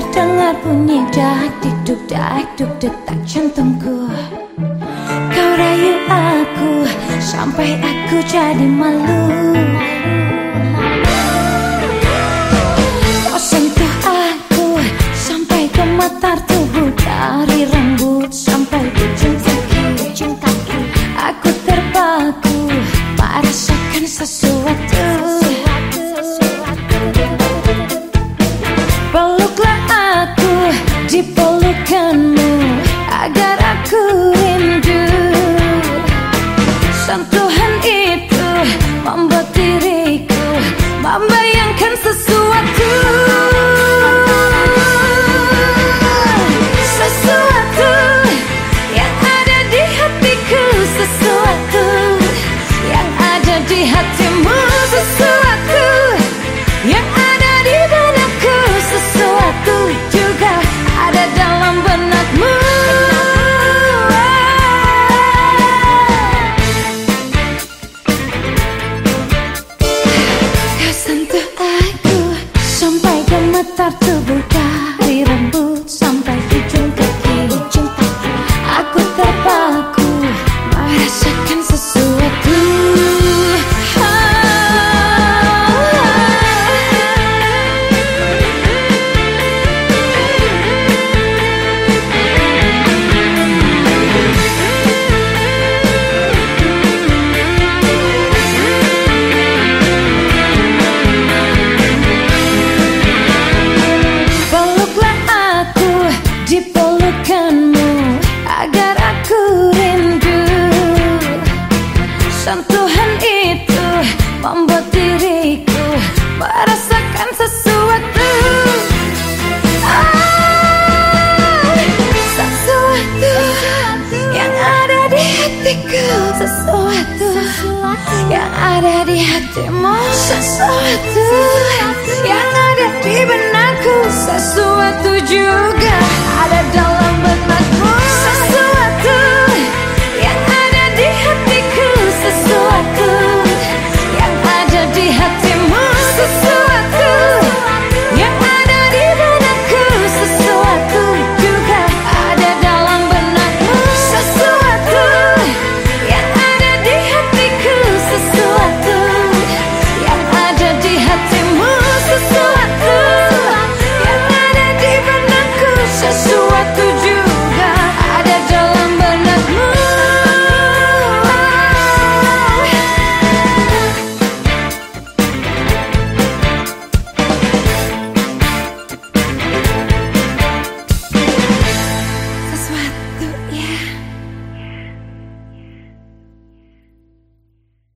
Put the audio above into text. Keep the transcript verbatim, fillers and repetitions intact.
terdengar bunyi dak dikduk dak duk detak jantungku. Kau rayu aku sampai aku jadi malu. Kau sentuh aku sampai gemetar tubuh, dari rambut sampai ujung kaki. Aku terpaku merasakan sesuatu. Peluklah aku di pelukanmu agar aku rindu. Sentuhan itu membuat diriku membayangkan sesuatu. Sesuatu yang ada di hatiku, sesuatu yang ada di hatimu, sesuatu yang ada di benakku, sesuatu juga ada dalam benakmu. Kau sentuh aku sampai gemetar tubuh, dari rambut sampai ujung kaki. Aku terpaku merasakan sesuatu. Di pelukanmu agar aku rindu. Sentuhan itu membuat diriku merasakan sesuatu. Ah, sesuatu yang ada di hatiku, sesuatu yang ada di hatimu, sesuatu yang ada di benakku, sesuatu juga ada dalam benakmu. Sesuatu yang ada di hatiku, sesuatu yang ada di hatimu, sesuatu yang ada di benakku, sesuatu juga ada dalam benakmu. Sesuatu yang ada di hatiku, sesuatu yang ada di hatimu, sesuatu yang ada di benakku, sesuatu